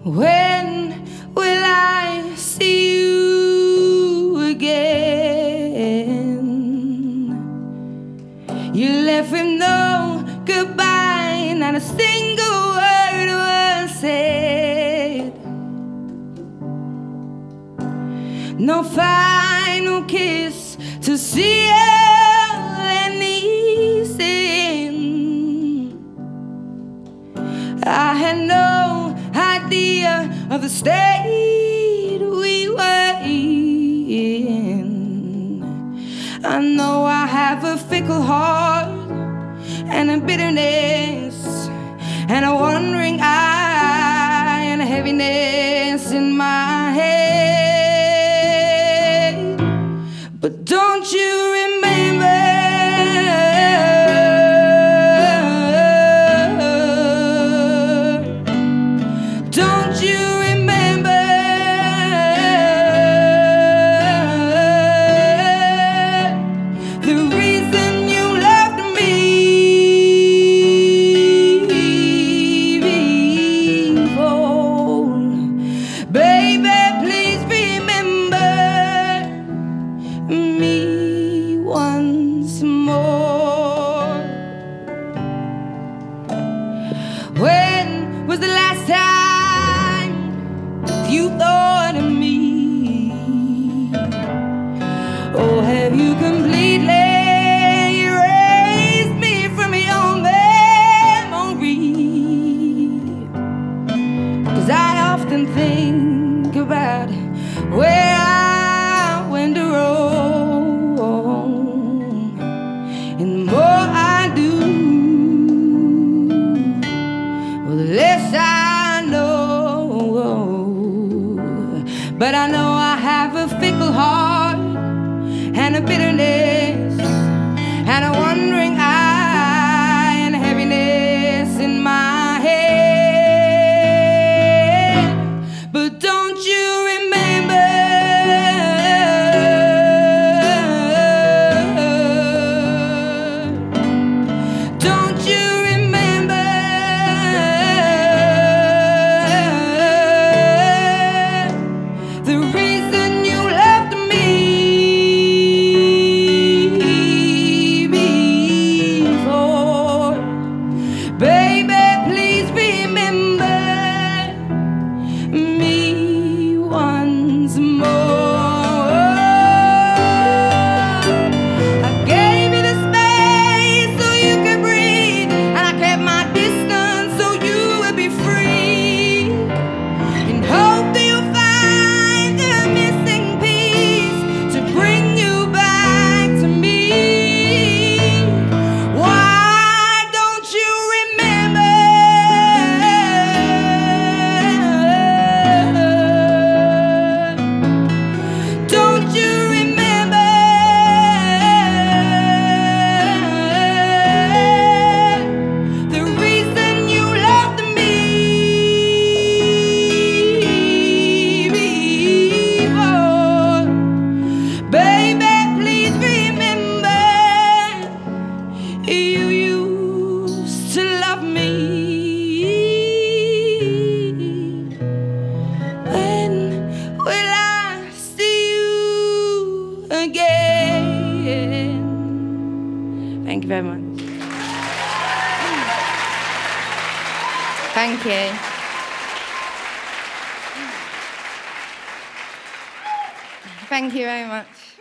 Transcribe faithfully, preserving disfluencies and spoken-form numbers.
When will I see you again? You left with no goodbye, not a single word was said. No final kiss to seal any sin. I had no idea of the state we were in. I know I have a fickle heart and a bitterness and a wandering eye and a heaviness in my head. But don't you remember? Don't you remember the reason you loved me before? Baby, please remember me once more. When was the last time you thought of me? Or have you completely erased me from your memory? 'Cause I often think about where I went wrong, and the more I do, well, the less I know. But I know I have a fickle heart and a bitterness and a wandering eye and a heaviness in my head. But don't you remember? Don't you remember the reason you left me before? Baby, please remember me once more. I gave you the space so you could breathe, and I kept my distance so you would be free, and hope that you'll find the missing piece to bring you back to me. Why don't you remember? Don't you remember the reason you loved me before? Baby, please remember you used to love me. When will I see you again? Thank you very much. Thank you. Thank you very much.